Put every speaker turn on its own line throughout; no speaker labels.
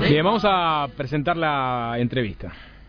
Bien, vamos a presentar la entrevista.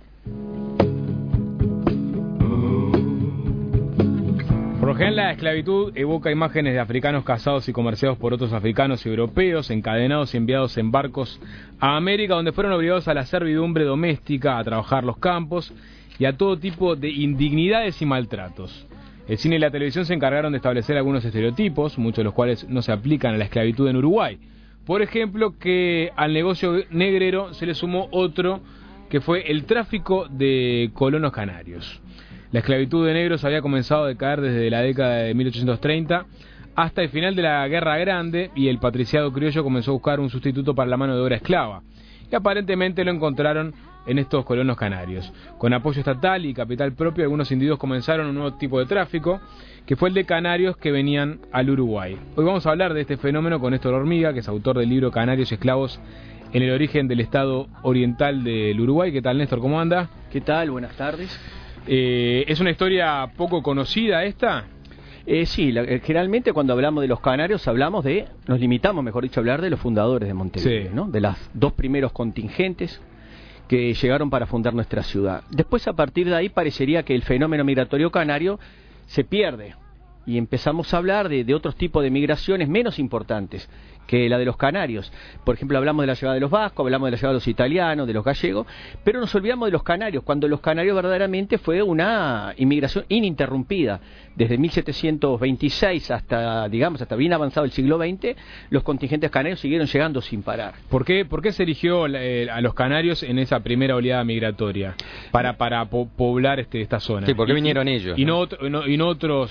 Por lo general, la esclavitud evoca imágenes de africanos cazados y comerciados por otros africanos y europeos, encadenados y enviados en barcos a América, donde fueron obligados a la servidumbre doméstica, a trabajar los campos y a todo tipo de indignidades y maltratos. El cine y la televisión se encargaron de establecer algunos estereotipos, muchos de los cuales no se aplican a la esclavitud en Uruguay. Por ejemplo, que al negocio negrero se le sumó otro, que fue el tráfico de colonos canarios. La esclavitud de negros había comenzado a decaer desde la década de 1830 hasta el final de la Guerra Grande, y el patriciado criollo comenzó a buscar un sustituto para la mano de obra esclava. Y aparentemente lo encontraron en estos colonos canarios. Con apoyo estatal y capital propio, algunos individuos comenzaron un nuevo tipo de tráfico, que fue el de canarios que venían al Uruguay. Hoy vamos a hablar de este fenómeno con Néstor Hormiga, que es autor del libro Canarios y Esclavos en el origen del estado oriental del Uruguay. ¿Qué tal, Néstor? ¿Cómo anda?
¿Qué tal? Buenas tardes.
¿Es una historia poco conocida esta?
Sí, generalmente cuando hablamos de los canarios nos limitamos, mejor dicho, a hablar de los fundadores de Montevideo,
sí,
¿no? De los dos primeros contingentes que llegaron para fundar nuestra ciudad. Después, a partir de ahí, parecería que el fenómeno migratorio canario se pierde y empezamos a hablar de otros tipos de migraciones menos importantes que la de los canarios. Por ejemplo, hablamos de la llegada de los vascos, hablamos de la llegada de los italianos, de los gallegos, pero nos olvidamos de los canarios, cuando los canarios verdaderamente fue una inmigración ininterrumpida. Desde 1726 hasta bien avanzado el siglo XX, los contingentes canarios siguieron llegando sin parar.
¿Por qué se eligió a los canarios en esa primera oleada migratoria para poblar esta zona?
Sí, ¿por qué vinieron ellos?
Y no otros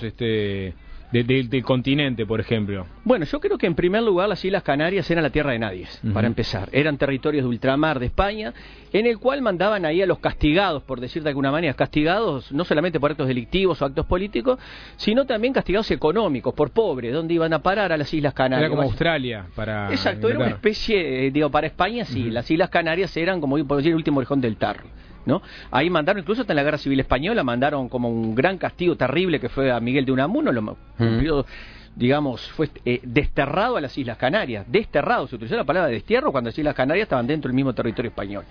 del continente, por ejemplo.
Bueno, yo creo que en primer lugar las Islas Canarias eran la tierra de nadie, para empezar. Eran territorios de ultramar de España, en el cual mandaban ahí a los castigados, por decir de alguna manera, castigados no solamente por actos delictivos o actos políticos, sino también castigados económicos, por pobres, donde iban a parar a las Islas Canarias.
Era como Australia para...
Exacto, era una especie, para España sí, las Islas Canarias eran, como por decir, el último orejón del tarro, ¿no? Ahí mandaron, incluso hasta en la Guerra Civil Española, mandaron como un gran castigo terrible que fue a Miguel de Unamuno, fue desterrado a las Islas Canarias, desterrado, se utilizó la palabra destierro cuando las Islas Canarias estaban dentro del mismo territorio español.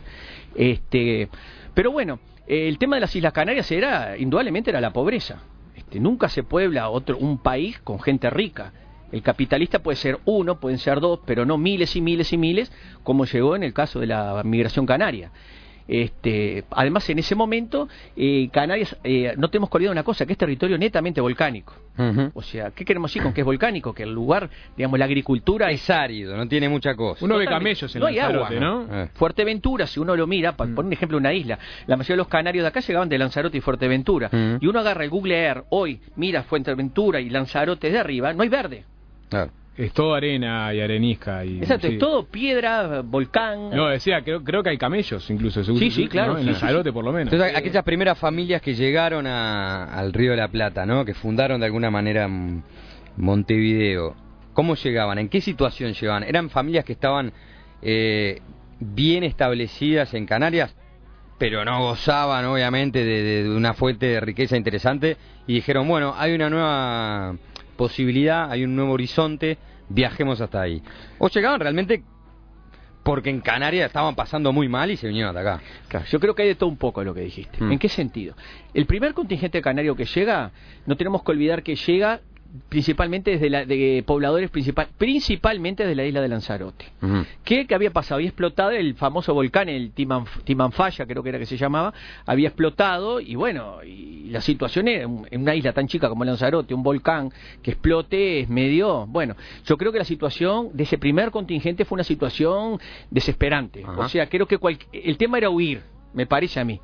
Pero bueno, el tema de las Islas Canarias indudablemente era la pobreza. Nunca se puebla un país con gente rica. El capitalista puede ser uno, pueden ser dos, pero no miles y miles y miles, como llegó en el caso de la migración canaria. Además, en ese momento, Canarias, no tenemos que olvidar una cosa, que es territorio netamente volcánico. O sea, ¿qué queremos decir con que es volcánico? Que el lugar, la agricultura
es árido, no tiene mucha cosa.
Uno ve camellos en Lanzarote, ¿no?
Fuerteventura, si uno lo mira, para poner un ejemplo, una isla, la mayoría de los canarios de acá llegaban de Lanzarote y Fuerteventura. Y uno agarra el Google Earth hoy, mira Fuerteventura y Lanzarote de arriba, no hay verde.
Claro.
Es todo arena y arenisca.
Exacto,
sí,
es todo piedra, volcán.
No, decía, creo que hay camellos incluso.
Sí, claro.
¿no? En Lanzarote, por lo menos.
Entonces, aquellas primeras familias que llegaron al Río de la Plata, ¿no? Que fundaron de alguna manera Montevideo. ¿Cómo llegaban? ¿En qué situación llegaban? ¿Eran familias que estaban bien establecidas en Canarias, pero no gozaban, obviamente, de una fuente de riqueza interesante? Y dijeron, bueno, hay una nueva posibilidad, hay un nuevo horizonte, viajemos hasta ahí. ¿O llegaban realmente porque en Canarias estaban pasando muy mal y se vinieron hasta acá?
Claro, yo creo que hay de todo un poco lo que dijiste. ¿En qué sentido? El primer contingente canario que llega, no tenemos que olvidar que llega principalmente de pobladores principalmente de la isla de Lanzarote. ¿Qué había pasado? Había explotado el famoso volcán, el Timanfaya, creo que era que se llamaba, había explotado y bueno, y la situación era en una isla tan chica como Lanzarote, un volcán que explote es medio... Bueno, yo creo que la situación de ese primer contingente fue una situación desesperante. O sea, creo que el tema era huir, me parece a mí.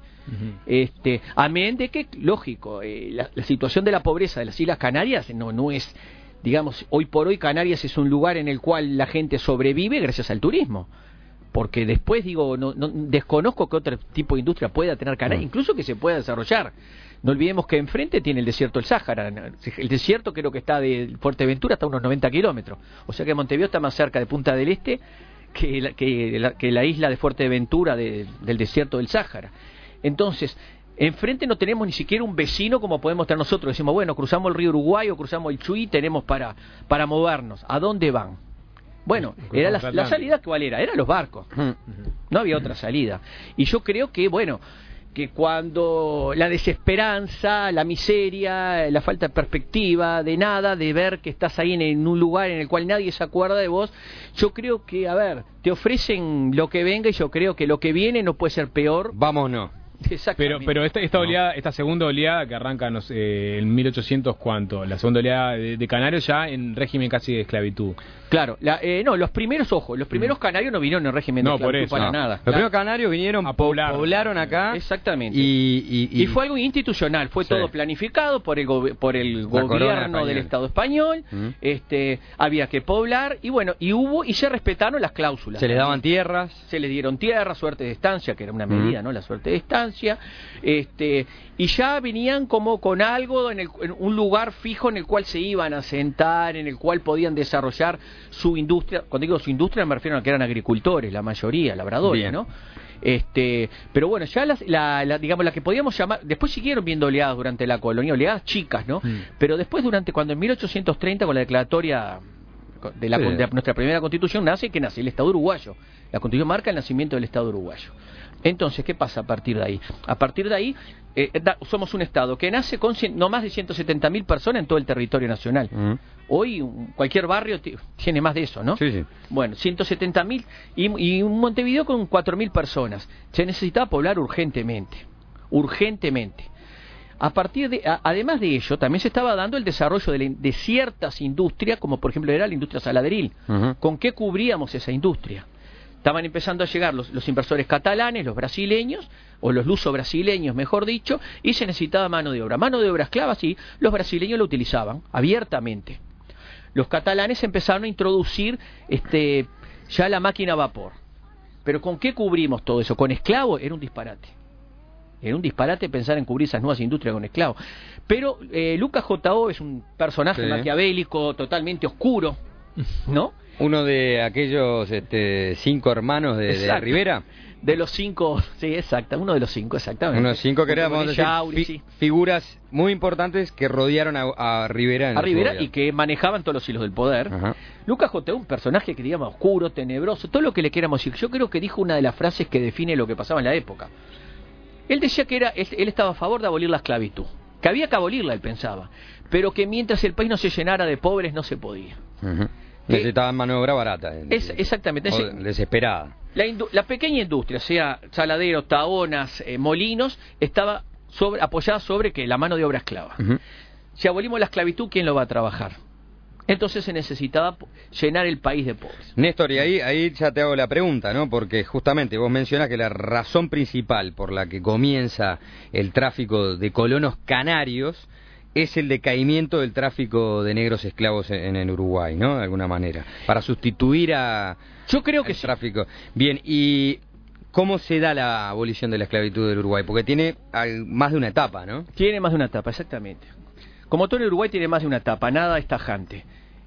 Amén de que, lógico, la situación de la pobreza de las Islas Canarias no es, hoy por hoy Canarias es un lugar en el cual la gente sobrevive gracias al turismo. Porque después, no desconozco que otro tipo de industria pueda tener Canarias, incluso que se pueda desarrollar. No olvidemos que enfrente tiene el desierto del Sáhara. El desierto creo que está de Fuerteventura hasta unos 90 kilómetros. O sea que Montevideo está más cerca de Punta del Este que la isla de Fuerteventura del desierto del Sáhara. Entonces, enfrente no tenemos ni siquiera un vecino como podemos tener nosotros. Decimos, bueno, cruzamos el río Uruguay o cruzamos el Chuy, tenemos para movernos. ¿A dónde van? Bueno, era la salida, ¿cuál era? Eran los barcos. No había otra salida. Y yo creo que, bueno, que cuando la desesperanza, la miseria, la falta de perspectiva, de nada, de ver que estás ahí en un lugar en el cual nadie se acuerda de vos, yo creo que, a ver, te ofrecen lo que venga y yo creo que lo que viene no puede ser peor.
Vámonos.
Pero esta oleada, esta segunda oleada que arranca en 1800, ¿cuánto? La segunda oleada de Canarios ya en régimen casi de esclavitud.
Claro, no, los primeros canarios no vinieron en régimen de esclavitud para nada.
Los primeros canarios vinieron
a poblar.
Poblaron acá.
Exactamente.
Y
fue algo institucional, fue todo planificado por el gobierno del Estado español. Había que poblar y bueno, y se respetaron las cláusulas.
Se les daban tierras.
Se les dieron tierras, suerte de estancia, que era una medida, ¿no? La suerte de estancia. Y ya venían como con algo en un lugar fijo en el cual se iban a sentar, en el cual podían desarrollar su industria. Cuando digo su industria me refiero a que eran agricultores, la mayoría, labradores. Bien. ¿No? Pero bueno, ya digamos la que podíamos llamar, después siguieron viendo oleadas durante la colonia, oleadas chicas, ¿no? Pero después cuando en 1830 con la declaratoria de nuestra primera constitución nace el Estado uruguayo. La constitución marca el nacimiento del Estado uruguayo. Entonces, ¿qué pasa a partir de ahí? A partir de ahí, somos un Estado que nace con no más de 170.000 personas en todo el territorio nacional. Hoy, cualquier barrio tiene más de eso, ¿no?
Sí.
Bueno, 170.000 y un Montevideo con 4.000 personas. Se necesitaba poblar urgentemente. Además de ello, también se estaba dando el desarrollo de ciertas industrias, como por ejemplo era la industria saladeril. ¿Con qué cubríamos esa industria? Estaban empezando a llegar los inversores catalanes, los brasileños, o los luso-brasileños, mejor dicho, y se necesitaba mano de obra esclava, sí, los brasileños lo utilizaban abiertamente. Los catalanes empezaron a introducir ya la máquina a vapor. Pero ¿con qué cubrimos todo eso? ¿Con esclavos? Era un disparate. Era un disparate pensar en cubrir esas nuevas industrias con esclavos. Pero Lucas J.O. es un personaje maquiavélico, totalmente oscuro, ¿no?
Uno de aquellos 5 hermanos de Rivera.
De los 5, sí, exacto, uno de los 5, exactamente.
Unos 5 que eran, vamos a decir, figuras muy importantes que rodearon a Rivera.
A Rivera y que manejaban todos los hilos del poder. Lucas J.O., un personaje que digamos oscuro, tenebroso, todo lo que le queramos decir. Yo creo que dijo una de las frases que define lo que pasaba en la época. Él decía que él estaba a favor de abolir la esclavitud, que había que abolirla, él pensaba, pero que mientras el país no se llenara de pobres no se podía.
Necesitaban mano de obra barata.
Exactamente.
Desesperada.
La pequeña industria, sea saladeros, taonas, molinos, estaba apoyada sobre la mano de obra esclava. Si abolimos la esclavitud, ¿quién lo va a trabajar? Entonces se necesitaba llenar el país de pobres.
Néstor, y ahí ya te hago la pregunta, ¿no? Porque justamente vos mencionás que la razón principal por la que comienza el tráfico de colonos canarios es el decaimiento del tráfico de negros esclavos en el Uruguay, ¿no? De alguna manera, para sustituir
Yo creo que
el tráfico. Bien, ¿y cómo se da la abolición de la esclavitud del Uruguay? Porque tiene más de una etapa, ¿no?
Tiene más de una etapa, exactamente. Como todo el Uruguay tiene más de una etapa, nada es tajante.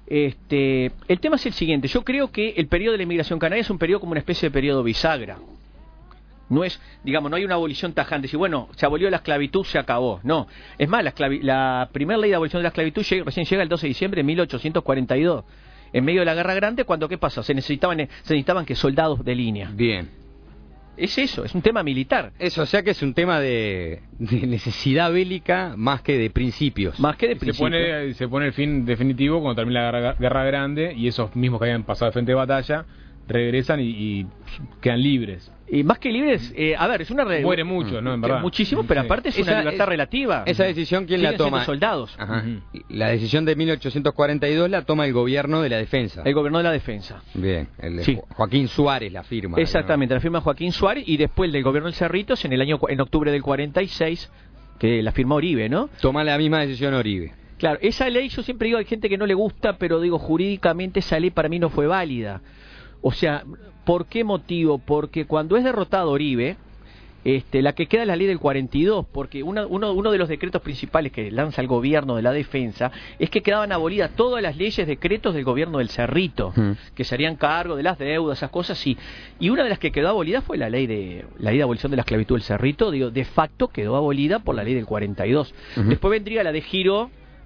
El tema es el siguiente. Yo creo que el periodo de la inmigración canaria es un periodo como una especie de periodo bisagra. No es, digamos, no hay una abolición tajante. Si bueno, se abolió la esclavitud, se acabó. No. Es más, la primera ley de abolición de la esclavitud recién llega el 12 de diciembre de 1842. En medio de la Guerra Grande, cuando ¿qué pasa? Se necesitaban que soldados de línea.
Bien.
Es eso, es un tema militar.
Eso, o sea que es un tema de necesidad bélica más que de principios.
Más que de principios.
Se pone el fin definitivo cuando termina la Guerra Grande y esos mismos que habían pasado de frente de batalla regresan y quedan libres.
Y más que libres, es una
muere mucho, ¿no? En verdad.
Muchísimo, pero aparte es una libertad relativa.
Esa decisión, ¿quién la toma?
Soldados.
La decisión de 1842 la toma el gobierno de la defensa.
El gobierno de la defensa.
Bien, Joaquín Suárez la firma.
Exactamente, la firma Joaquín Suárez y después del gobierno del Cerritos en octubre del 46, que la firma Oribe, ¿no?
Toma la misma decisión Oribe.
Claro, esa ley yo siempre digo, hay gente que no le gusta, pero digo, jurídicamente esa ley para mí no fue válida. O sea, ¿por qué motivo? Porque cuando es derrotado Oribe, la que queda es la ley del 42, porque uno de los decretos principales que lanza el gobierno de la defensa es que quedaban abolidas todas las leyes, decretos del gobierno del Cerrito, que se harían cargo de las deudas, esas cosas, y una de las que quedó abolida fue la ley de abolición de la esclavitud del Cerrito, de facto quedó abolida por la ley del 42. Después vendría la de Giró,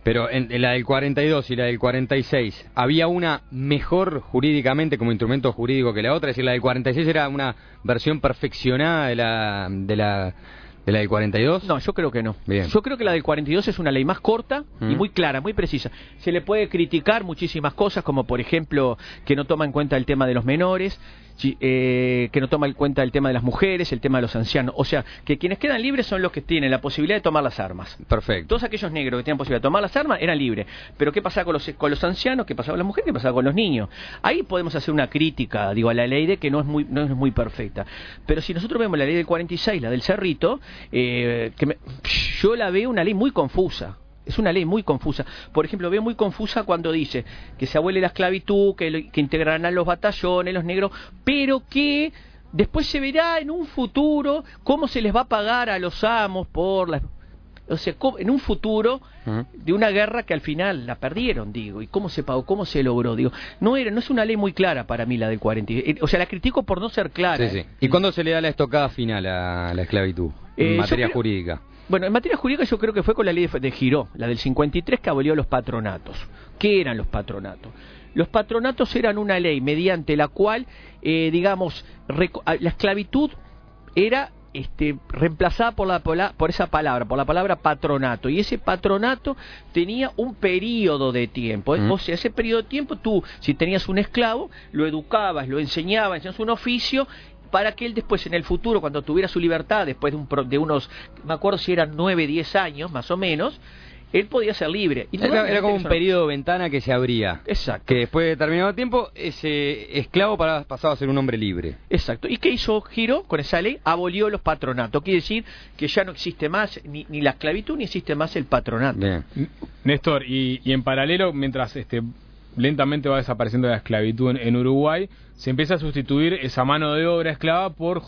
Pero en la del 42 y la del 46, ¿había una mejor jurídicamente como instrumento jurídico que la otra? Es decir, la del 46 era una versión perfeccionada de la del 42.
No, yo creo que no.
Bien.
Yo creo que la del 42 es una ley más corta y muy clara, muy precisa. Se le puede criticar muchísimas cosas, como por ejemplo que no toma en cuenta el tema de los menores, que no toma en cuenta el tema de las mujeres, el tema de los ancianos. O sea, que quienes quedan libres son los que tienen la posibilidad de tomar las armas.
Perfecto.
Todos aquellos negros que tenían posibilidad de tomar las armas eran libres. Pero ¿qué pasaba con los ancianos? ¿Qué pasaba con las mujeres? ¿Qué pasaba con los niños? Ahí podemos hacer una crítica, digo, a la ley de que no es muy perfecta. Pero si nosotros vemos la ley del 46, la del Cerrito, yo la veo una ley muy confusa. Es una ley muy confusa. Por ejemplo, veo muy confusa cuando dice que se abole la esclavitud, que integrarán los batallones, los negros, pero que después se verá en un futuro cómo se les va a pagar a los amos por las... O sea, en un futuro de una guerra que al final la perdieron, digo, y cómo se pagó, cómo se logró, digo, no es una ley muy clara para mí la del 40, o sea, la critico por no ser clara.
Sí, sí. ¿Y cuándo se le da la estocada final a la esclavitud en materia jurídica?
Bueno, en materia jurídica yo creo que fue con la ley de Giró, la del 53, que abolió los patronatos. ¿Qué eran los patronatos? Los patronatos eran una ley mediante la cual, digamos, la esclavitud era reemplazada por la palabra patronato, y ese patronato tenía un periodo de tiempo, o sea, ese periodo de tiempo tú, si tenías un esclavo, lo educabas, lo enseñabas un oficio, para que él después en el futuro, cuando tuviera su libertad, después de unos, me acuerdo si eran 9, 10 años más o menos, él podía ser libre. Y
era como un periodo de ventana que se abría.
Exacto.
Que después de determinado tiempo, ese esclavo pasaba a ser un hombre libre.
Exacto. ¿Y qué hizo Giró con esa ley? Abolió los patronatos. Quiere decir que ya no existe más ni la esclavitud, ni existe más el patronato.
Bien.
Néstor, y en paralelo, mientras lentamente va desapareciendo la esclavitud en Uruguay, se empieza a sustituir esa mano de obra esclava por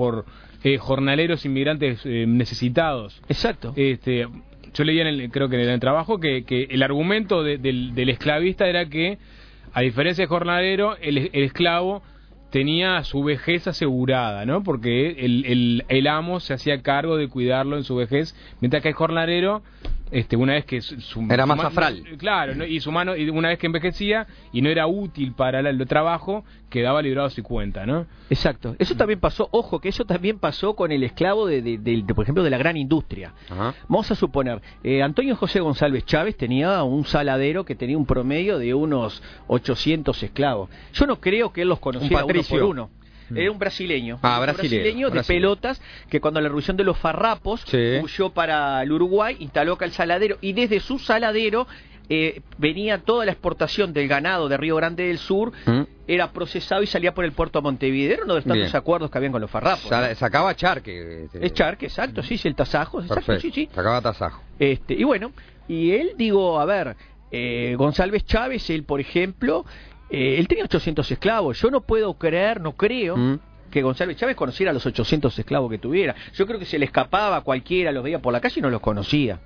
jornaleros inmigrantes necesitados.
Exacto.
Yo leía creo que en el trabajo que el argumento del esclavista era que, a diferencia del jornalero, el esclavo tenía su vejez asegurada, ¿no? Porque el amo se hacía cargo de cuidarlo en su vejez, mientras que el jornalero, una vez que
era más afral.
Claro, ¿no? Y su mano, y una vez que envejecía y no era útil para el trabajo, quedaba librado a su cuenta, ¿no?
Exacto. Eso también pasó, ojo, que eso también pasó con el esclavo por ejemplo, de la gran industria.
Ajá.
Vamos a suponer, Antonio José González Chávez tenía un saladero que tenía un promedio de unos 800 esclavos. Yo no creo que él los conociera uno por uno. Era un brasileño.
Brasileño
de pelotas, que cuando la revolución de los farrapos huyó para el Uruguay, instaló acá el saladero, y desde su saladero venía toda la exportación del ganado de Río Grande del Sur, era procesado y salía por el puerto de Montevideo. Era uno de los tantos acuerdos que habían con los farrapos.
Sacaba charque.
Es charque, exacto, sí, el tasajo. Exacto, sí.
Sacaba tasajo.
Y bueno, y él, digo, a ver, González Chávez, él, por ejemplo, él tenía 800 esclavos. Yo no creo que González Chávez conociera a los 800 esclavos que tuviera. Yo creo que se le escapaba a cualquiera, los veía por la calle y no los conocía.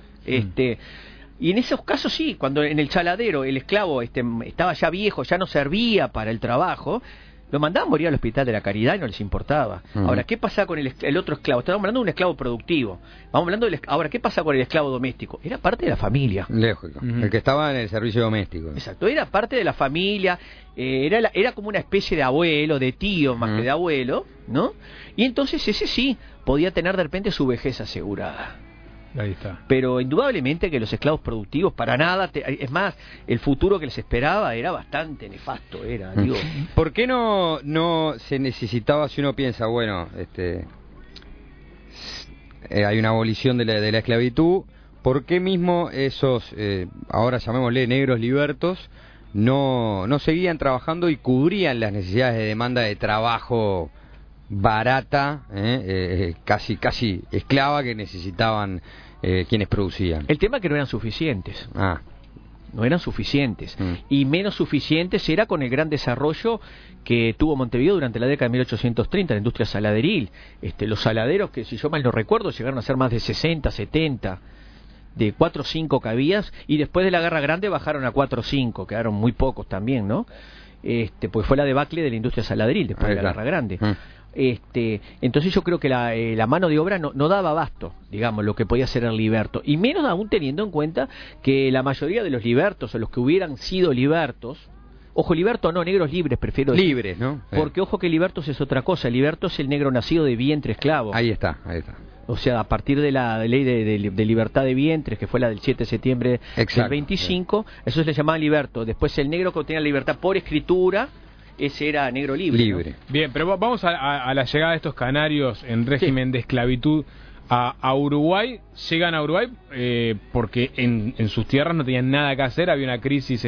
Y en esos casos sí, cuando en el saladero el esclavo estaba ya viejo, ya no servía para el trabajo, lo mandaban a morir al Hospital de la Caridad y no les importaba. Ahora, ¿qué pasa con el otro esclavo? Estamos hablando de un esclavo productivo. Vamos hablando ahora, ¿qué pasa con el esclavo doméstico? Era parte de la familia.
Lógico. El que estaba en el servicio doméstico.
Exacto, era parte de la familia, era como una especie de abuelo, de tío más que de abuelo, ¿no? Y entonces ese sí podía tener de repente su vejez asegurada.
Ahí está.
Pero indudablemente que los esclavos productivos para nada, es más, el futuro que les esperaba era bastante nefasto, digo.
¿Por qué no se necesitaba, si uno piensa, bueno, hay una abolición de la esclavitud, ¿por qué mismo esos, ahora llamémosle negros libertos, no seguían trabajando y cubrían las necesidades de demanda de trabajo barata, casi esclava que necesitaban quienes producían?
El tema es que no eran suficientes. No eran suficientes. Y menos suficientes era con el gran desarrollo que tuvo Montevideo durante la década de 1830, la industria saladeril. Los saladeros, que si yo mal no recuerdo, llegaron a ser más de 60, 70, de 4 o 5 cabías, y después de la Guerra Grande bajaron a 4 o 5, quedaron muy pocos también, ¿no? Pues fue la debacle de la industria saladeril después de la Guerra Grande. Entonces yo creo que la mano de obra no daba abasto, digamos, lo que podía hacer el liberto, y menos aún teniendo en cuenta que la mayoría de los libertos, o los que hubieran sido libertos, ojo, liberto no, negros libres, prefiero decir,
libres, ¿no?
porque ojo que libertos es otra cosa, liberto es el negro nacido de vientre esclavo.
Ahí está.
O sea, a partir de la ley de libertad de vientres, que fue la del 7 de septiembre del 25, eso se le llamaba liberto. Después el negro que tenía libertad por escritura, ese era negro libre. ¿No?
Bien, pero vamos a la llegada de estos canarios en régimen de esclavitud a Uruguay. Llegan a Uruguay porque en sus tierras no tenían nada que hacer, había una crisis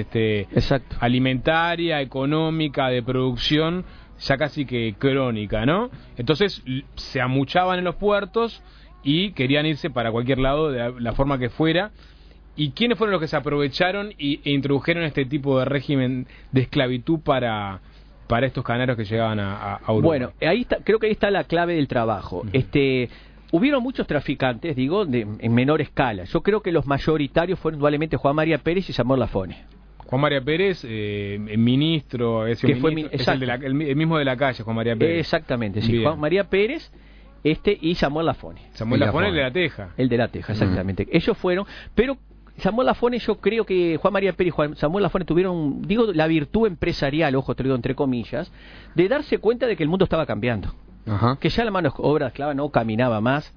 alimentaria, económica, de producción, ya casi que crónica, ¿no? Entonces se amuchaban en los puertos y querían irse para cualquier lado de la forma que fuera. ¿Y quiénes fueron los que se aprovecharon e introdujeron este tipo de régimen de esclavitud para estos canarios que llegaban a Uruguay?
Bueno, creo que ahí está la clave del trabajo. Hubieron muchos traficantes, digo, en menor escala. Yo creo que los mayoritarios fueron indudablemente Juan María Pérez y Samuel Lafone.
Juan María Pérez, ministro, es el mismo de la calle, Juan María Pérez.
Exactamente, sí. Bien. Juan María Pérez y Samuel Lafone.
Samuel Lafone, el de la Teja.
El de la Teja, exactamente. Ellos fueron, pero Samuel Lafone, yo creo que Juan María Pérez y Samuel Lafone tuvieron, la virtud empresarial, ojo, te lo digo entre comillas, de darse cuenta de que el mundo estaba cambiando. Ajá. Que ya la mano de obra esclava no caminaba más.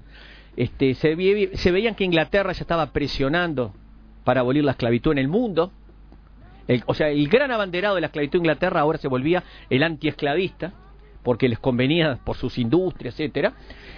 Se veían que Inglaterra ya estaba presionando para abolir la esclavitud en el mundo. O sea, el gran abanderado de la esclavitud en Inglaterra ahora se volvía el antiesclavista, porque les convenía por sus industrias, etcétera.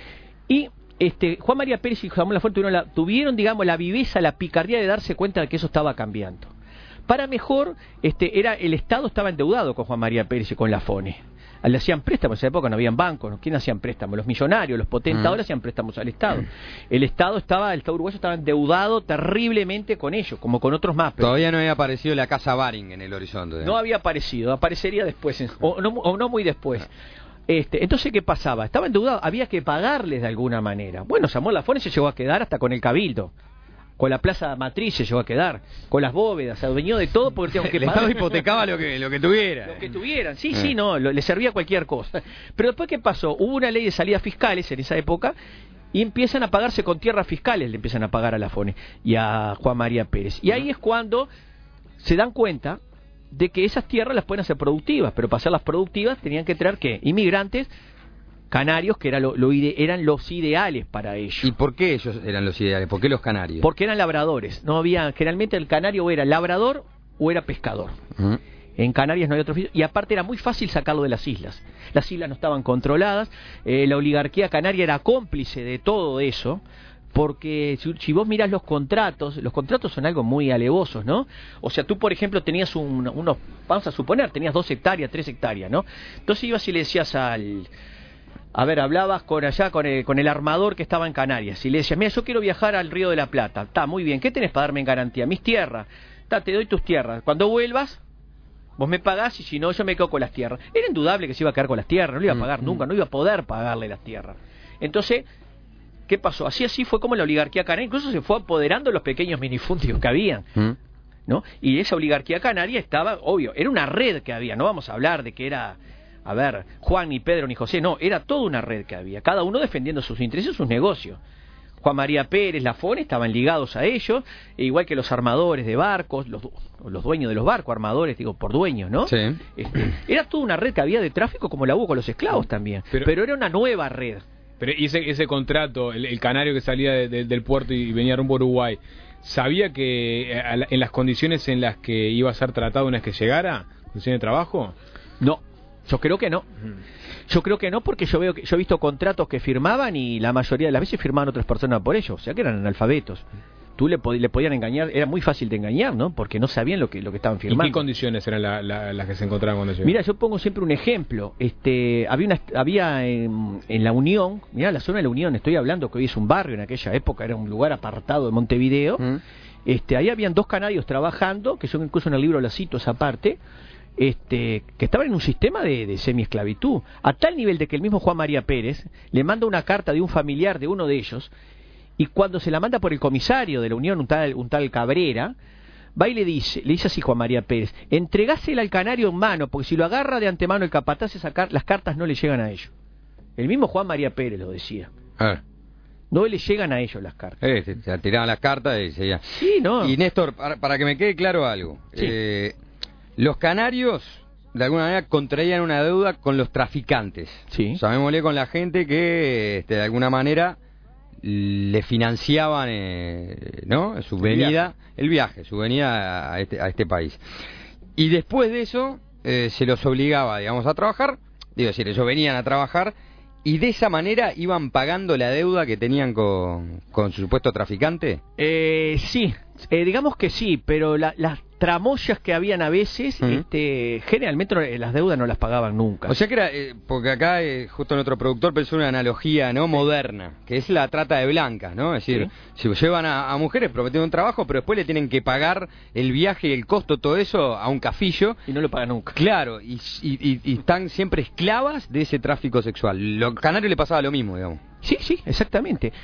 Y Juan María Pérez y Samuel Lafone tuvieron, digamos, la viveza, la picardía de darse cuenta de que eso estaba cambiando. Para mejor, el Estado estaba endeudado con Juan María Pérez y con Lafone. Le hacían préstamos, en esa época no habían bancos, ¿no? ¿Quién hacían préstamos? Los millonarios, los potentadores hacían préstamos al Estado. El Estado uruguayo estaba endeudado terriblemente con ellos, como con otros más. Pero
todavía no había aparecido la Casa Baring en el horizonte.
No había aparecido, aparecería después, o no muy después. Entonces, ¿qué pasaba? Estaba endeudado, había que pagarles de alguna manera. Bueno, Samuel Lafone se llegó a quedar hasta con el Cabildo. Con la plaza matriz se llegó a quedar, con las bóvedas, se adueñó de todo porque teníamos que
pagar. El Estado hipotecaba lo que tuviera.
Lo que tuvieran, sí, no, le servía cualquier cosa. Pero después, ¿qué pasó? Hubo una ley de salidas fiscales en esa época y empiezan a pagarse con tierras fiscales, le empiezan a pagar a Lafone y a Juan María Pérez. Y ahí es cuando se dan cuenta de que esas tierras las pueden hacer productivas, pero para hacerlas productivas tenían que traer, ¿qué? Inmigrantes canarios, que eran los ideales para ellos.
¿Y por qué ellos eran los ideales? ¿Por qué los canarios?
Porque eran labradores. No había, generalmente el canario o era labrador o era pescador. En Canarias no hay otro oficio. Y aparte era muy fácil sacarlo de las islas. Las islas no estaban controladas. La oligarquía canaria era cómplice de todo eso. Porque si vos mirás los contratos son algo muy alevosos, ¿no? O sea, tú, por ejemplo, tenías unos, vamos a suponer, tenías 2 hectáreas, 3 hectáreas, ¿no? Entonces ibas y le decías hablabas con el armador que estaba en Canarias y le decías, mira, yo quiero viajar al Río de la Plata. Está muy bien, ¿qué tenés para darme en garantía? Mis tierras. Te doy tus tierras. Cuando vuelvas, vos me pagás y si no, yo me quedo con las tierras. Era indudable que se iba a quedar con las tierras, no le iba a pagar nunca, no iba a poder pagarle las tierras. Entonces, ¿qué pasó? Así fue como la oligarquía canaria incluso se fue apoderando de los pequeños minifundios que habían, ¿no? Y esa oligarquía canaria estaba, obvio, era una red que había, no vamos a hablar de que era, Juan, ni Pedro, ni José, no, era toda una red que había, cada uno defendiendo sus intereses, sus negocios. Juan María Pérez, Lafone estaban ligados a ellos, igual que los armadores de barcos, los dueños de los barcos, armadores, digo, por dueños, ¿no?
Sí.
Era toda una red que había de tráfico como la hubo con los esclavos también, pero era una nueva red.
Pero ese contrato, el canario que salía del puerto y venía rumbo a Uruguay, ¿sabía que en las condiciones en las que iba a ser tratado una vez que llegara, condiciones de trabajo?
No, yo creo que no. Yo creo que no, porque yo he visto contratos que firmaban y la mayoría de las veces firmaban otras personas por ellos, o sea que eran analfabetos. Tú le podían engañar, era muy fácil de engañar, ¿no? Porque no sabían lo que estaban firmando.
¿Y qué condiciones eran las que se encontraban cuando llegaban?
Mira, yo pongo siempre un ejemplo. Había en La Unión, mira la zona de La Unión, estoy hablando que hoy es un barrio, en aquella época era un lugar apartado de Montevideo. Ahí habían 2 canarios trabajando, que yo incluso en el libro la cito esa parte, que estaban en un sistema de semiesclavitud, a tal nivel de que el mismo Juan María Pérez le manda una carta de un familiar de uno de ellos. Y cuando se la manda por el comisario de la Unión, un tal Cabrera, va y le dice así Juan María Pérez, entregásela al canario en mano, porque si lo agarra de antemano el capataz, las cartas no le llegan a ellos. El mismo Juan María Pérez lo decía. No le llegan a ellos las cartas.
Se tiraban las cartas y seguían.
Sí, no.
Y Néstor, para que me quede claro algo.
Sí.
Los canarios, de alguna manera, contraían una deuda con los traficantes.
Sí.
Llamémosle con la gente que, de alguna manera, le financiaban ¿no? Su venida, el viaje, su venida a este país. Y después de eso, se los obligaba, digamos, a trabajar. Digo, es decir, ellos venían a trabajar y de esa manera iban pagando la deuda que tenían con su supuesto traficante.
Sí, digamos que sí, pero las tramoyas que habían a veces, generalmente las deudas no las pagaban nunca.
O sea que era, porque acá justo nuestro productor pensó una analogía no moderna, que es la trata de blancas, ¿no? Es decir, si llevan a mujeres prometiendo un trabajo, pero después le tienen que pagar el viaje y el costo, todo eso, a un cafillo.
Y no lo pagan nunca.
Claro, y están siempre esclavas de ese tráfico sexual. Los canarios le pasaba lo mismo, digamos.
Sí, exactamente.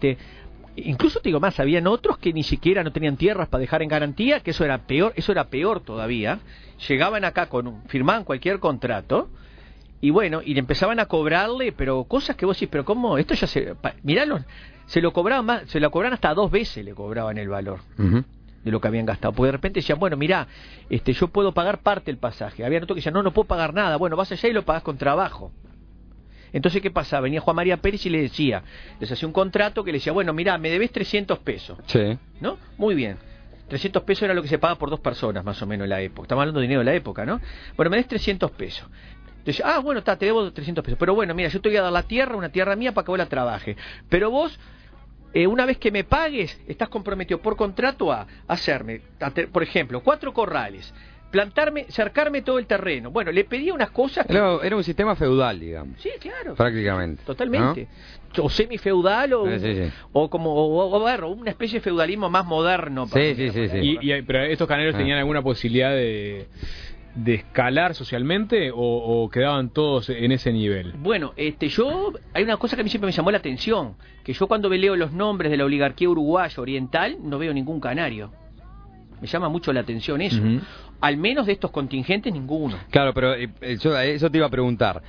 Incluso te digo más, habían otros que ni siquiera no tenían tierras para dejar en garantía, que eso era peor todavía. Llegaban acá firmaban cualquier contrato y bueno, y le empezaban a cobrarle, pero cosas que vos decís, pero cómo, esto ya miralo, se lo cobraban hasta 2 veces le cobraban el valor. De lo que habían gastado, porque de repente decían, bueno, mirá, yo puedo pagar parte del pasaje. Había otro que decían, no puedo pagar nada. Bueno, vas allá y lo pagás con trabajo. Entonces, ¿qué pasaba? Venía Juan María Pérez y les hacía un contrato que le decía, bueno, mirá, me debes 300 pesos.
Sí.
¿No? Muy bien. 300 pesos era lo que se paga por 2 personas, más o menos, en la época. Estamos hablando de dinero de la época, ¿no? Bueno, me des 300 pesos. Entonces, bueno, te debo 300 pesos. Pero bueno, mira, yo te voy a dar la tierra, una tierra mía, para que vos la trabajes. Pero vos, una vez que me pagues, estás comprometido por contrato a hacerme, por ejemplo, 4 corrales. Cercarme todo el terreno. Bueno, le pedía unas cosas que...
Era un sistema feudal, digamos.
Sí, claro.
Prácticamente.
Totalmente. ¿No? O semifeudal o como una especie de feudalismo más moderno.
Sí.
Pero estos canarios tenían alguna posibilidad de escalar socialmente o quedaban todos en ese nivel.
Bueno, hay una cosa que a mí siempre me llamó la atención, que yo cuando leo los nombres de la oligarquía uruguaya oriental no veo ningún canario. Me llama mucho la atención eso. Al menos de estos contingentes, ninguno. Claro,
pero eso te iba a preguntar.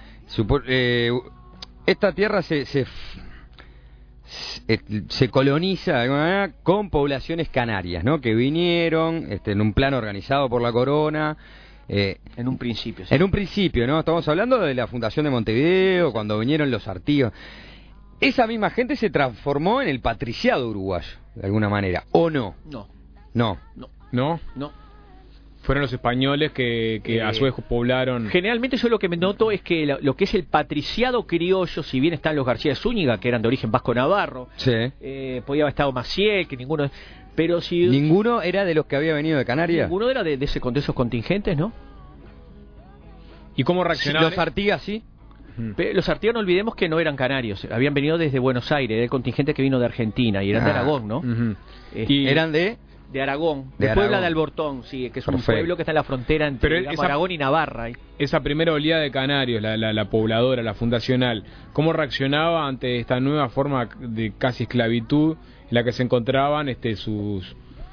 Esta tierra se coloniza de alguna manera con poblaciones canarias, ¿no? Que vinieron en un plan organizado por la corona.
En un principio. Sí.
En un principio, ¿no? Estamos hablando de la fundación de Montevideo, cuando vinieron los artigos. Esa misma gente se transformó en el patriciado uruguayo, de alguna manera, ¿o no?
No.
Fueron los españoles que a su vez poblaron.
Generalmente yo lo que me noto es que lo que es el patriciado criollo, si bien están los García Zúñiga, que eran de origen vasco-navarro, podía haber estado Maciel, que ninguno... Pero si
¿ninguno era de los que había venido de Canarias?
Ninguno era de esos contingentes, ¿no?
¿Y cómo reaccionaban?
¿Los Artigas sí?
Los Artigas no olvidemos que no eran canarios, habían venido desde Buenos Aires, era el contingente que vino de Argentina, y eran de Aragón, ¿no?
¿Y eran de
Aragón, de Puebla de Albortón, sí, que es un pueblo que está en la frontera entre Aragón y Navarra.
Esa primera oleada de canarios, la pobladora, la fundacional, ¿cómo reaccionaba ante esta nueva forma de casi esclavitud en la que se encontraban sus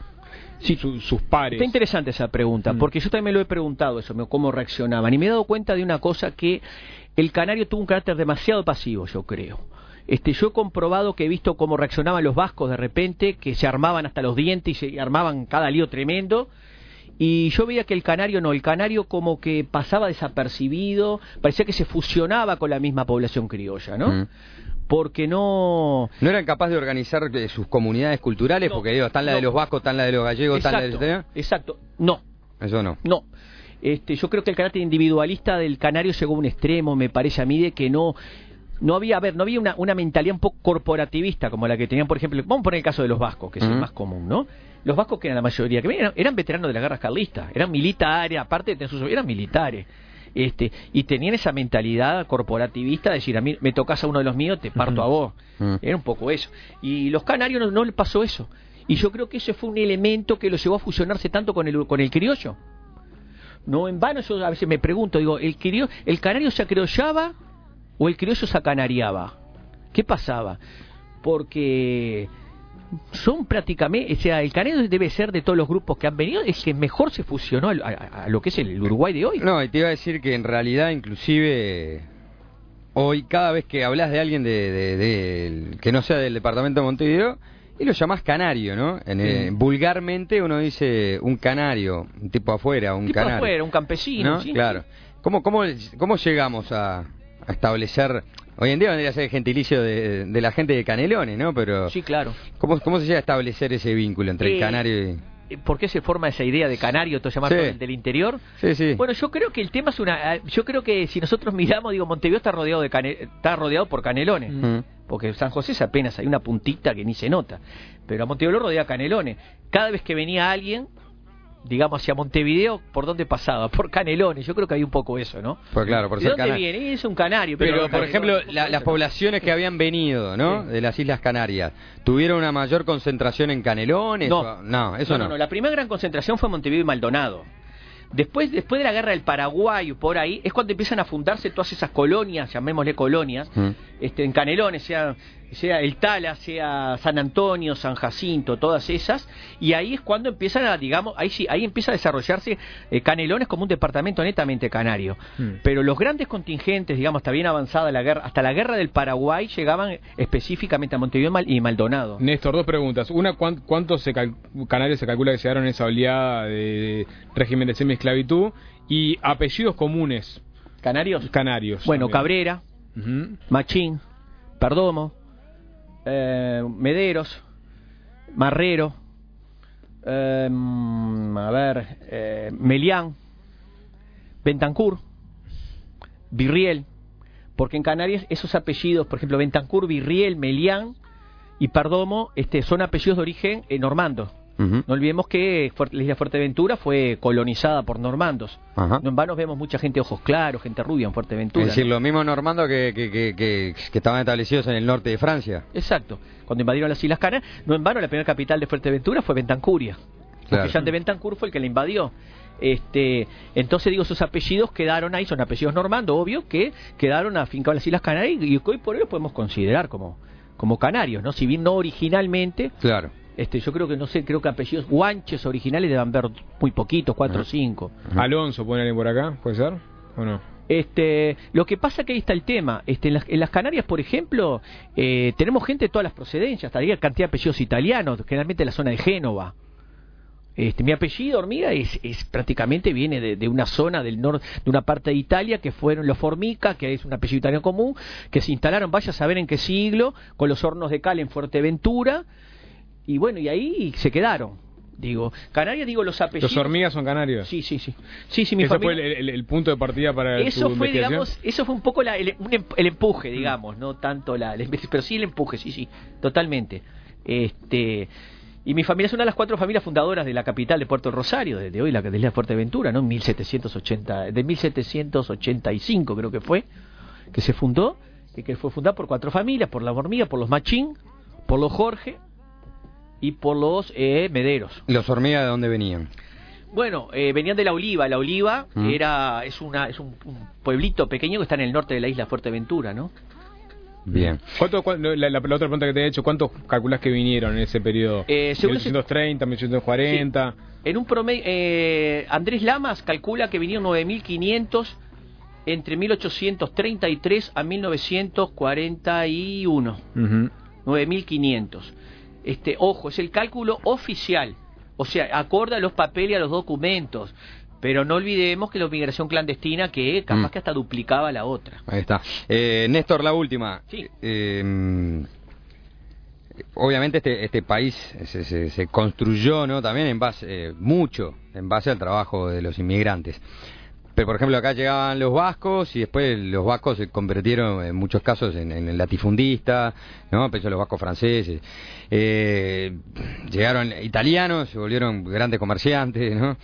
pares?
Está interesante esa pregunta, porque yo también me lo he preguntado eso, cómo reaccionaban, y me he dado cuenta de una cosa, que el canario tuvo un carácter demasiado pasivo, yo creo. Yo he comprobado que he visto cómo reaccionaban los vascos de repente, que se armaban hasta los dientes y se armaban cada lío tremendo, y yo veía que el canario como que pasaba desapercibido, parecía que se fusionaba con la misma población criolla, ¿no? Porque no
eran capaces de organizar sus comunidades culturales, porque están la de los vascos, están la de los gallegos, están la de los...
Exacto,
eso no.
Yo creo que el carácter individualista del canario llegó a un extremo, me parece a mí, de que no había una mentalidad un poco corporativista como la que tenían, por ejemplo, vamos a poner el caso de los vascos, que es el más común, ¿no? Los vascos, que eran la mayoría, que eran veteranos de las guerras carlistas, eran militares, aparte de eran militares, y tenían esa mentalidad corporativista de decir, a mí me tocas a uno de los míos, te parto a vos. Era un poco eso. Y los canarios no les pasó eso. Y yo creo que ese fue un elemento que los llevó a fusionarse tanto con el criollo. No en vano, yo a veces me pregunto, digo, ¿el canario se acriollaba o el criollo se acanariaba? ¿Qué pasaba? Porque son prácticamente, o sea, el canario debe ser, de todos los grupos que han venido, es que mejor se fusionó a lo que es el Uruguay de hoy.
No, y te iba a decir que en realidad inclusive hoy cada vez que hablas de alguien que no sea del departamento de Montevideo, y lo llamás canario, ¿no? Vulgarmente uno dice un canario, un tipo afuera, un
tipo
canario.
afuera, un campesino,
¿no?
¿sí?
Claro. ¿Cómo llegamos a establecer... Hoy en día vendría a ser el gentilicio de la gente de Canelones, ¿no? Pero
Sí, claro.
¿cómo se llega a establecer ese vínculo entre el canario y...?
¿Por qué se forma esa idea de canario, todo llamarlo del interior?
Sí.
Bueno, yo creo que el tema es yo creo que si nosotros miramos, digo, Montevideo está rodeado por Canelones. Porque San José es apenas hay una puntita que ni se nota. Pero a Montevideo lo rodea Canelones. Cada vez que venía alguien, digamos, hacia Montevideo, ¿por dónde pasaba? Por Canelones. Yo creo que hay un poco eso, ¿no?
Pues claro, por
¿De
ser
dónde viene? Es un canario.
Pero por ejemplo, las poblaciones que habían venido, ¿no?
Sí.
De las Islas Canarias, ¿tuvieron una mayor concentración en Canelones?
No,
Eso no.
La primera gran concentración fue Montevideo y Maldonado. Después de la guerra del Paraguay, por ahí, es cuando empiezan a fundarse todas esas colonias, llamémosle colonias, en Canelones, sea el Tala, sea San Antonio, San Jacinto, todas esas, y ahí es cuando empiezan ahí empieza a desarrollarse Canelones como un departamento netamente canario. Pero los grandes contingentes, digamos, hasta bien avanzada la guerra, hasta la guerra del Paraguay, llegaban específicamente a Montevideo y Maldonado.
Néstor, dos preguntas. Una, ¿cuántos canarios se calcula que llegaron en esa oleada de régimen de semi-esclavitud? Y apellidos comunes.
¿Canarios?
Canarios.
Bueno,
también.
Cabrera, Machín, Perdomo, Mederos, Marrero, Melián, Bentancur, Virriel, porque en Canarias esos apellidos, por ejemplo, Bentancur, Virriel, Melián y Perdomo, son apellidos de origen normando. No olvidemos que la isla Fuerteventura fue colonizada por normandos. No en vano vemos mucha gente de ojos claros, gente rubia en Fuerteventura.
Es decir, los mismos normandos que estaban establecidos en el norte de Francia.
Exacto. Cuando invadieron las Islas Canarias, no en vano la primera capital de Fuerteventura fue Bentancuria. Porque Jean de Bentancur fue el que la invadió. Entonces digo, esos apellidos quedaron ahí, son apellidos normandos, obvio, que quedaron afincados en las Islas Canarias y hoy por hoy los podemos considerar como canarios, ¿no? Si bien no originalmente.
Claro.
Yo creo que creo que apellidos guanches originales deben haber muy poquitos, 4 o 5.
Alonso, ¿pone alguien por acá? ¿Puede ser? ¿O no?
Lo que pasa que ahí está el tema. En las Canarias, por ejemplo, tenemos gente de todas las procedencias, hasta cantidad de apellidos italianos, generalmente de la zona de Génova. Mi apellido, Hormiga, es prácticamente viene de una zona del norte, de una parte de Italia, que fueron los Formica, que es un apellido italiano común, que se instalaron, vaya a saber en qué siglo, con los hornos de cal en Fuerteventura. Y bueno, y ahí se quedaron. Canarias, los apellidos.
¿Los Hormigas son canarios?
Sí, mi
¿Ese
familia...
fue el punto de partida para
eso
tu
fue,
investigación?
digamos, eso fue un poco el empuje, digamos, no tanto pero sí el empuje, sí, totalmente. Y mi familia es una de las 4 familias fundadoras de la capital de Puerto Rosario, de hoy la isla de Fuerteventura, ¿no? De 1785 creo que fue, que se fundó, y que fue fundada por 4 familias, por la Hormiga, por los Machín, por los Jorge y por los Mederos.
¿Los Hormigas de dónde venían?
Bueno, venían de La Oliva. La Oliva es un pueblito pequeño que está en el norte de la isla Fuerteventura, ¿no?
Bien.
La otra pregunta que te he hecho, ¿cuántos calculás que vinieron en ese periodo? 1830, 1840.
Sí. En un promedio, Andrés Lamas calcula que vinieron 9.500 entre 1833 a 1941. 9.500. Ojo, es el cálculo oficial, o sea, acorde a los papeles y a los documentos, pero no olvidemos que la migración clandestina que capaz que hasta duplicaba la otra.
Ahí está. Néstor, la última.
Sí.
Obviamente este país se construyó, ¿no? También en base al trabajo de los inmigrantes. Pero, por ejemplo, acá llegaban los vascos y después los vascos se convirtieron en muchos casos en latifundistas, ¿no? Pensó los vascos franceses. Llegaron italianos, se volvieron grandes comerciantes, ¿no?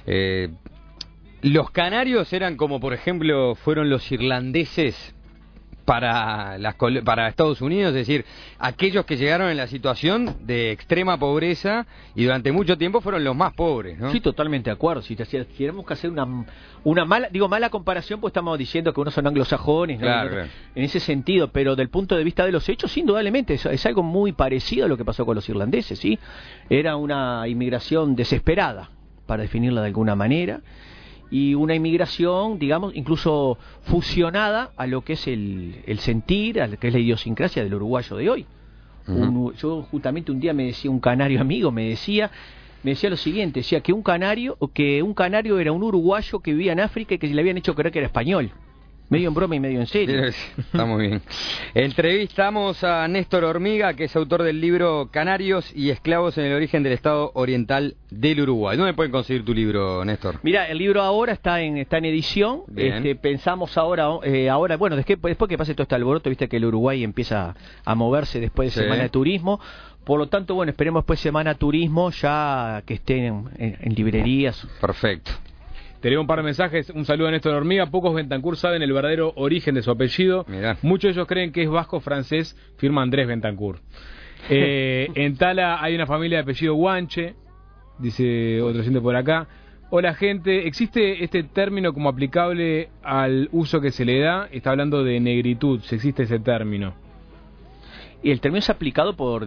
Los canarios eran como, por ejemplo, fueron los irlandeses para Estados Unidos, es decir, aquellos que llegaron en la situación de extrema pobreza y durante mucho tiempo fueron los más pobres, ¿no?
Sí, totalmente de acuerdo. Si tenemos que hacer una mala comparación, pues estamos diciendo que unos son anglosajones, ¿no?
Claro.
En ese sentido, pero del punto de vista de los hechos, indudablemente es algo muy parecido a lo que pasó con los irlandeses, ¿sí? Era una inmigración desesperada, para definirla de alguna manera. y una inmigración, digamos, incluso fusionada a lo que es el sentir, a lo que es la idiosincrasia del uruguayo de hoy. Yo justamente un día me decía un canario amigo, me decía lo siguiente, decía que un canario era un uruguayo que vivía en África y que le habían hecho creer que era español. Medio en broma y medio en serio.
Está muy bien. Entrevistamos a Néstor Hormiga, que es autor del libro Canarios y esclavos en el origen del Estado oriental del Uruguay. ¿Dónde pueden conseguir tu libro, Néstor?
Mira, el libro ahora está en edición. Pensamos ahora, bueno, después que pase todo este alboroto, viste que el Uruguay empieza a moverse después de Semana de Turismo. Por lo tanto, bueno, esperemos después Semana Turismo ya que estén en librerías.
Perfecto.
Te leo un par de mensajes. Un saludo a Néstor Hormiga. Pocos Bentancur saben el verdadero origen de su apellido. Mirá. Muchos de ellos creen que es vasco-francés, firma Andrés Bentancur. En Tala hay una familia de apellido Guanche, dice otro oyente por acá. Hola gente, ¿existe este término como aplicable al uso que se le da? Está hablando de negritud, si existe ese término.
Y el término es aplicado por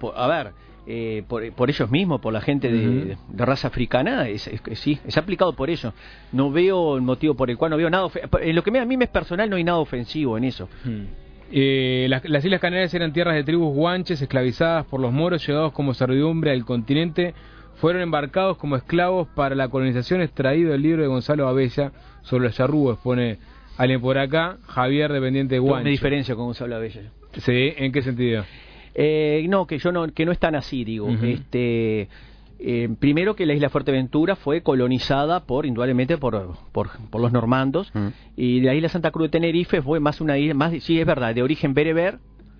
ellos mismos, por la gente de raza africana, sí, es aplicado por ellos. No veo el motivo por el cual no veo nada. En lo que a mí me es personal, no hay nada ofensivo en eso.
Las Islas Canarias eran tierras de tribus guanches esclavizadas por los moros, llegados como servidumbre al continente. Fueron embarcados como esclavos para la colonización, extraído el libro de Gonzalo Abella sobre los charrúes. Pone alguien por acá, Javier, dependiente de Guanche.
¿Qué diferencia con Gonzalo Abella?
Sí, ¿en qué sentido?
No, que no es tan así, digo. Primero que la isla Fuerteventura fue colonizada indudablemente por los normandos, y la isla Santa Cruz de Tenerife fue más una isla, sí es verdad, de origen bereber.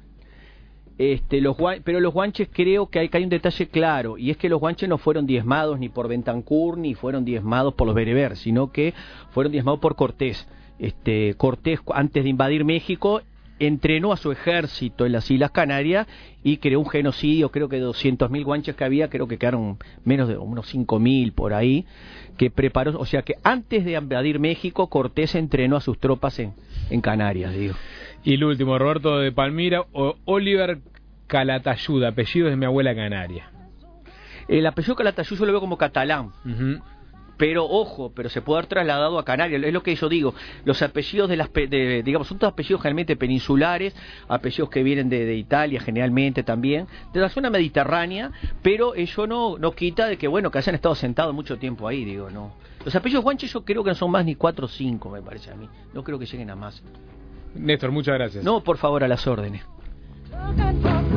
Pero los guanches, creo que hay un detalle claro, y es que los guanches no fueron diezmados ni por Bentancur ni fueron diezmados por los bereber, sino que fueron diezmados por Cortés. Cortés, antes de invadir México, entrenó a su ejército en las Islas Canarias y creó un genocidio. Creo que de 200.000 guanches que había, creo que quedaron menos de unos 5.000 por ahí, que preparó. O sea que antes de invadir México, Cortés entrenó a sus tropas en Canarias, digo.
Y el último, Roberto de Palmira, Oliver Calatayud, apellido de mi abuela canaria.
El apellido Calatayud yo lo veo como catalán. Pero ojo, se puede haber trasladado a Canarias, es lo que yo digo. Los apellidos digamos, son todos apellidos generalmente peninsulares, apellidos que vienen de Italia generalmente también, de la zona mediterránea, pero eso no quita de que que hayan estado sentados mucho tiempo ahí, digo, no. Los apellidos guanches yo creo que no son más ni 4 o 5, me parece a mí. No creo que lleguen a más.
Néstor, muchas gracias.
No, por favor, a las órdenes.